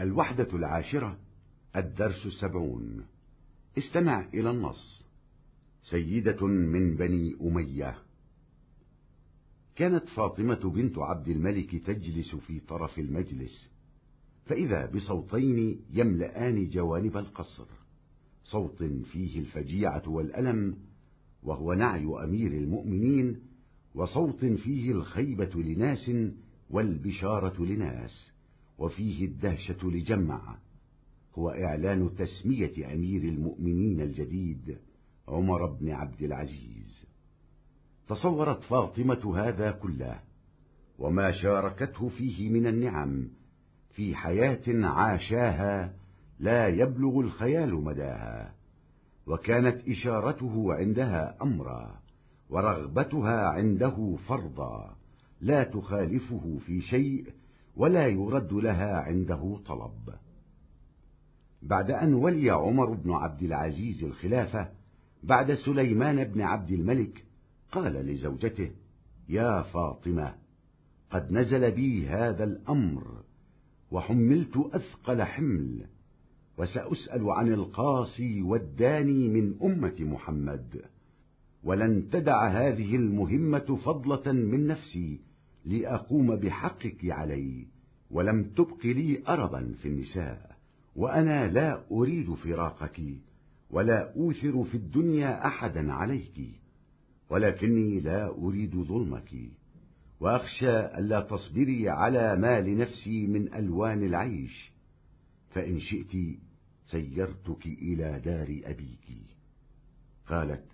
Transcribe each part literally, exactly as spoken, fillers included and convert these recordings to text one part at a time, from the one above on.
الوحدة العاشرة، الدرس السبعون. استمع إلى النص. سيدة من بني أمية. كانت فاطمة بنت عبد الملك تجلس في طرف المجلس، فإذا بصوتين يملآن جوانب القصر، صوت فيه الفجيعة والألم وهو نعي أمير المؤمنين، وصوت فيه الخيبة لناس والبشارة لناس، وفيه الدهشة لجمع، هو إعلان تسمية أمير المؤمنين الجديد عمر بن عبد العزيز. تصورت فاطمة هذا كله وما شاركته فيه من النعم في حياة عاشاها لا يبلغ الخيال مداها، وكانت إشارته عندها أمرا، ورغبتها عنده فرضا، لا تخالفه في شيء ولا يرد لها عنده طلب. بعد أن ولي عمر بن عبد العزيز الخلافة بعد سليمان بن عبد الملك، قال لزوجته: يا فاطمة، قد نزل بي هذا الأمر وحملت أثقل حمل، وسأسأل عن القاصي والداني من أمة محمد، ولن تدع هذه المهمة فضلة من نفسي لأقوم بحقك علي، ولم تبق لي أربا في النساء، وأنا لا أريد فراقك ولا أوثر في الدنيا أحدا عليك، ولكني لا أريد ظلمك، وأخشى ألا تصبري على ما لنفسي من ألوان العيش، فإن شئت سيرتك إلى دار أبيك. قالت: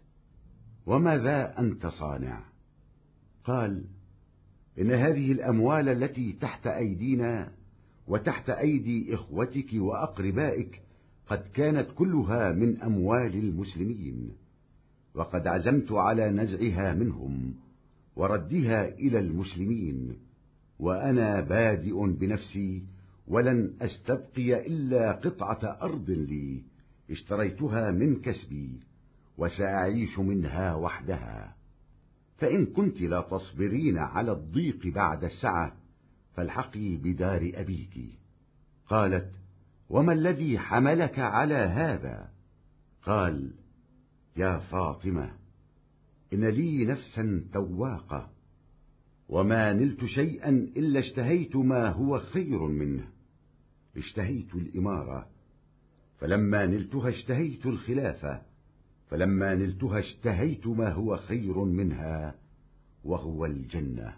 وماذا أنت صانع؟ قال: إن هذه الأموال التي تحت أيدينا وتحت أيدي إخوتك وأقربائك قد كانت كلها من أموال المسلمين، وقد عزمت على نزعها منهم وردها إلى المسلمين، وأنا بادئ بنفسي، ولن أستبقي إلا قطعة أرض لي اشتريتها من كسبي، وسأعيش منها وحدها، فإن كنت لا تصبرين على الضيق بعد السعة فالحقي بدار أبيك. قالت: وما الذي حملك على هذا؟ قال: يا فاطمة، إن لي نفسا تواقة، وما نلت شيئا إلا اشتهيت ما هو خير منه. اشتهيت الإمارة، فلما نلتها اشتهيت الخلافة، فلما نلتها اشتهيت ما هو خير منها، وهو الجنة.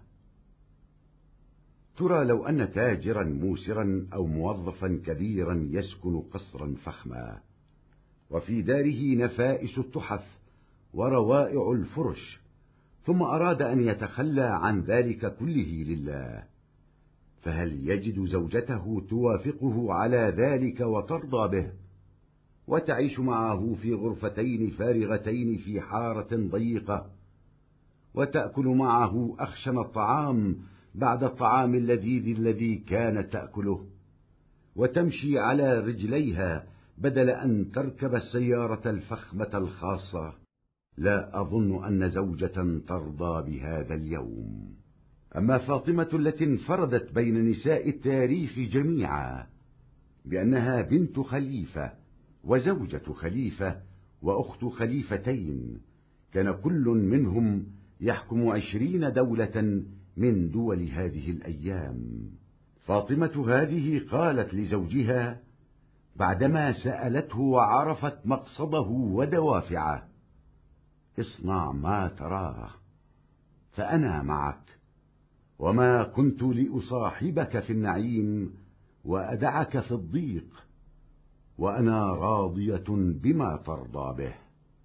ترى لو أن تاجرا موسرا أو موظفا كبيرا يسكن قصرا فخما، وفي داره نفائس التحف وروائع الفرش، ثم أراد أن يتخلى عن ذلك كله لله، فهل يجد زوجته توافقه على ذلك وترضى به، وتعيش معه في غرفتين فارغتين في حارة ضيقة، وتأكل معه أخشن الطعام بعد الطعام اللذيذ الذي كانت تأكله، وتمشي على رجليها بدل أن تركب السيارة الفخمة الخاصة؟ لا أظن أن زوجة ترضى بهذا اليوم. أما فاطمة التي انفردت بين نساء التاريخ جميعا بأنها بنت خليفة وزوجة خليفة وأخت خليفتين، كان كل منهم يحكم عشرين دولة من دول هذه الأيام. فاطمة هذه قالت لزوجها بعدما سألته وعرفت مقصده ودوافعه: اصنع ما تراه، فأنا معك، وما كنت لأصاحبك في النعيم وأدعك في الضيق، وأنا راضية بما ترضى به.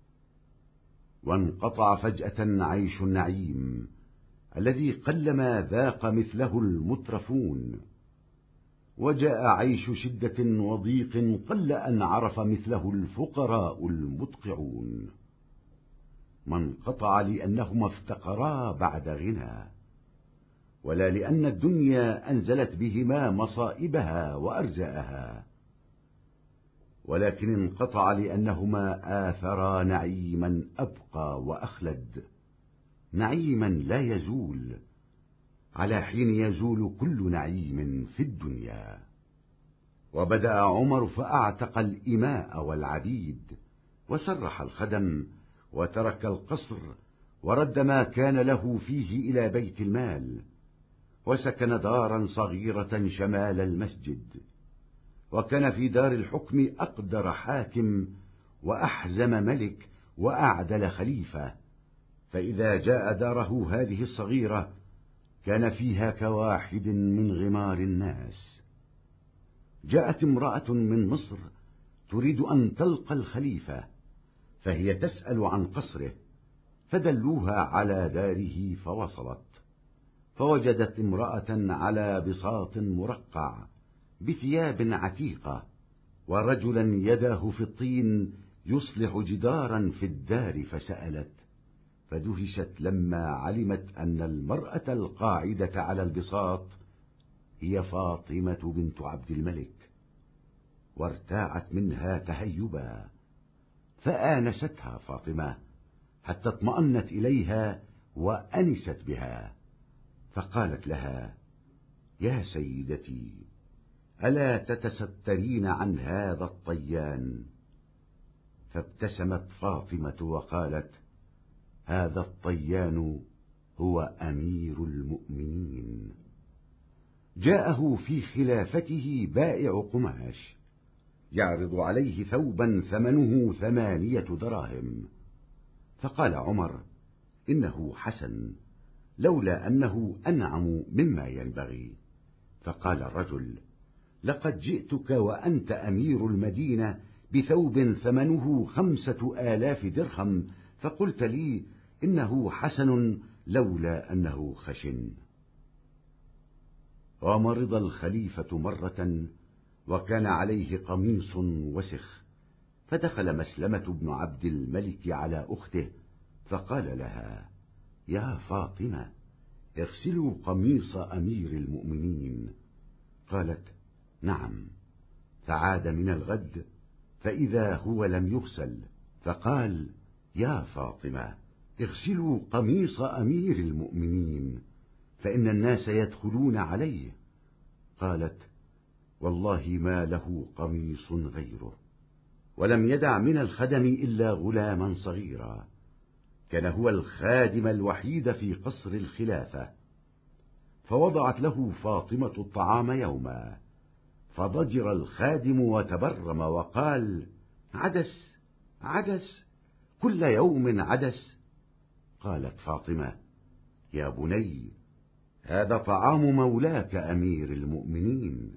وانقطع فجأة عيش النعيم الذي قلما ذاق مثله المترفون، وجاء عيش شدة وضيق قل أن عرف مثله الفقراء المدقعون. ما انقطع لأنهما افتقرا بعد غنى، ولا لأن الدنيا أنزلت بهما مصائبها وأرجاءها، ولكن انقطع لأنهما آثرا نعيما أبقى وأخلد، نعيما لا يزول، على حين يزول كل نعيم في الدنيا. وبدأ عمر فأعتق الإماء والعبيد، وسرح الخدم، وترك القصر، ورد ما كان له فيه إلى بيت المال، وسكن دارا صغيرة شمال المسجد. وكان في دار الحكم أقدر حاكم وأحزم ملك وأعدل خليفة، فإذا جاء داره هذه الصغيرة كان فيها كواحد من غمار الناس. جاءت امرأة من مصر تريد أن تلقى الخليفة، فهي تسأل عن قصره، فدلوها على داره فوصلت، فوجدت امرأة على بساط مرقع بثياب عتيقة، ورجلا يداه في الطين يصلح جدارا في الدار، فسألت، فدهشت لما علمت أن المرأة القاعدة على البساط هي فاطمة بنت عبد الملك، وارتاعت منها تهيبا، فآنستها فاطمة حتى اطمأنت إليها وأنست بها، فقالت لها: يا سيدتي، ألا تتسترين عن هذا الطيان؟ فابتسمت فاطمة وقالت: هذا الطيان هو أمير المؤمنين. جاءه في خلافته بائع قماش يعرض عليه ثوبا ثمنه ثمانية دراهم، فقال عمر: إنه حسن، لولا أنه أنعم مما ينبغي. فقال الرجل: لقد جئتك وأنت أمير المدينة بثوب ثمنه خمسة آلاف درهم، فقلت لي إنه حسن لولا أنه خشن. ومرض الخليفة مرة، وكان عليه قميص وسخ، فدخل مسلمة بن عبد الملك على أخته، فقال لها: يا فاطمة، اغسلوا قميص أمير المؤمنين. قالت: نعم. فعاد من الغد فإذا هو لم يغسل، فقال: يا فاطمة، اغسلوا قميص أمير المؤمنين، فإن الناس يدخلون عليه. قالت: والله ما له قميص غيره. ولم يدع من الخدم إلا غلاما صغيرا، كان هو الخادم الوحيد في قصر الخلافة. فوضعت له فاطمة الطعام يوما، فضجر الخادم وتبرم وقال: عدس عدس، كل يوم عدس. قالت فاطمة: يا بني، هذا طعام مولاك أمير المؤمنين.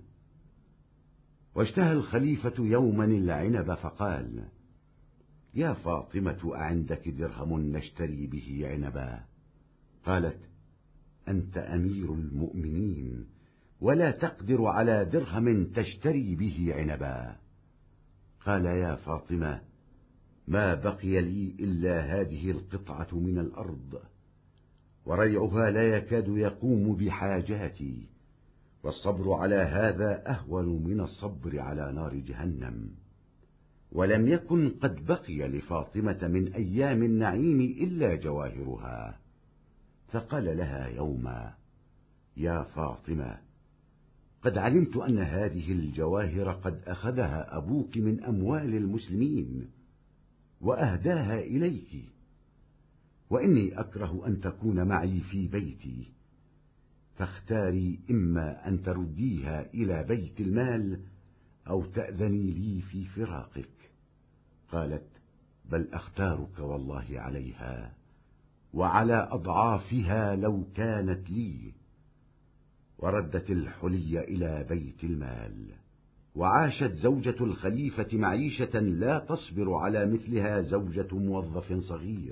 واشتهى الخليفة يوما العنب، فقال: يا فاطمة، أعندك درهم نشتري به عنبا؟ قالت: أنت أمير المؤمنين، ولا تقدر على درهم تشتري به عنبا. قال: يا فاطمة، ما بقي لي إلا هذه القطعة من الأرض، وريعها لا يكاد يقوم بحاجاتي، والصبر على هذا أهون من الصبر على نار جهنم. ولم يكن قد بقي لفاطمة من أيام النعيم إلا جواهرها. فقال لها يوما: يا فاطمة، قد علمت أن هذه الجواهر قد أخذها أبوك من أموال المسلمين وأهداها إليك، وإني أكره أن تكون معي في بيتي، فاختاري إما أن ترديها إلى بيت المال أو تأذني لي في فراقك. قالت: بل أختارك والله عليها، وعلى أضعافها لو كانت لي. وردت الحلي إلى بيت المال. وعاشت زوجة الخليفة معيشة لا تصبر على مثلها زوجة موظف صغير،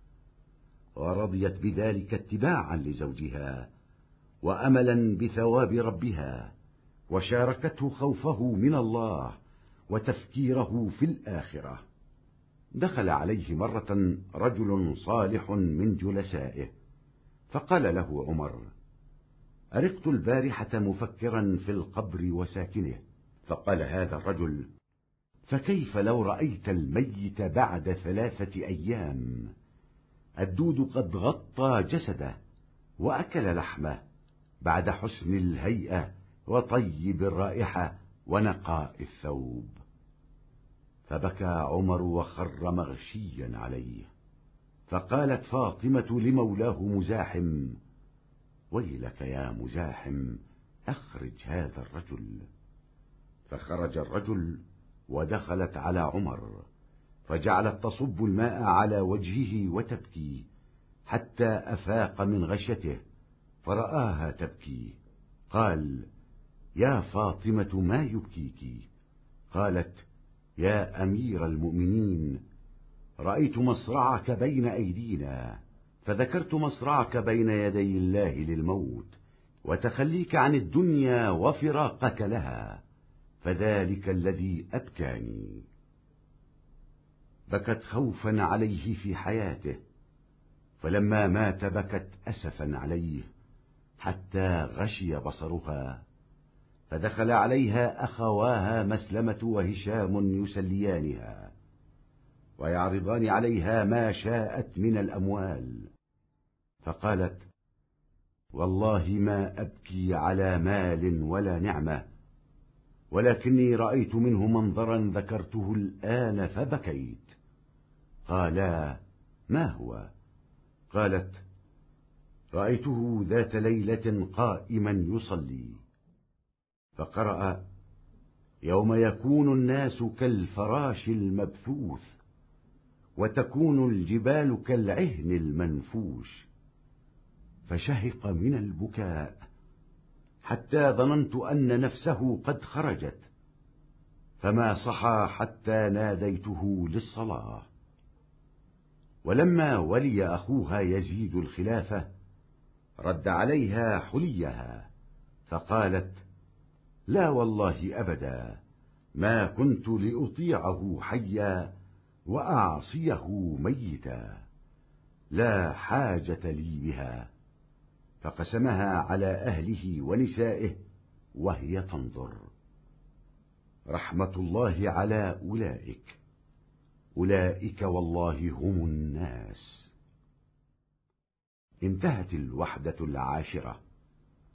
ورضيت بذلك اتباعا لزوجها وأملا بثواب ربها، وشاركته خوفه من الله وتفكيره في الآخرة. دخل عليه مرة رجل صالح من جلسائه، فقال له عمر: أرقت البارحة مفكرا في القبر وساكنه. فقال هذا الرجل: فكيف لو رأيت الميت بعد ثلاثة أيام، الدود قد غطى جسده وأكل لحمه، بعد حسن الهيئة وطيب الرائحة ونقاء الثوب. فبكى عمر وخر مغشيا عليه. فقالت فاطمة لمولاه مزاحم: ويلك يا مزاحم، أخرج هذا الرجل. فخرج الرجل ودخلت على عمر، فجعلت تصب الماء على وجهه وتبكي حتى أفاق من غشيته، فرآها تبكي. قال: يا فاطمة ما يبكيك؟ قالت: يا أمير المؤمنين، رأيت مصرعك بين أيدينا، فذكرت مصرعك بين يدي الله للموت، وتخليك عن الدنيا وفراقك لها، فذلك الذي أبكاني. بكت خوفا عليه في حياته، فلما مات بكت أسفا عليه حتى غشي بصرها. فدخل عليها أخواها مسلمة وهشام يسليانها ويعرضان عليها ما شاءت من الأموال. فقالت: والله ما أبكي على مال ولا نعمة، ولكني رأيت منه منظرا ذكرته الآن فبكيت. قالا: ما هو؟ قالت: رأيته ذات ليلة قائما يصلي، فقرأ: يوم يكون الناس كالفراش المبثوث، وتكون الجبال كالعهن المنفوش. فشهق من البكاء حتى ظننت أن نفسه قد خرجت، فما صحى حتى ناديته للصلاة. ولما ولي أخوها يزيد الخلافة رد عليها حليها، فقالت: لا والله أبدا، ما كنت لأطيعه حيا وأعصيه ميتا، لا حاجة لي بها. فقسمها على أهله ونسائه وهي تنظر. رحمة الله على أولئك، أولئك والله هم الناس. انتهت الوحدة العاشرة.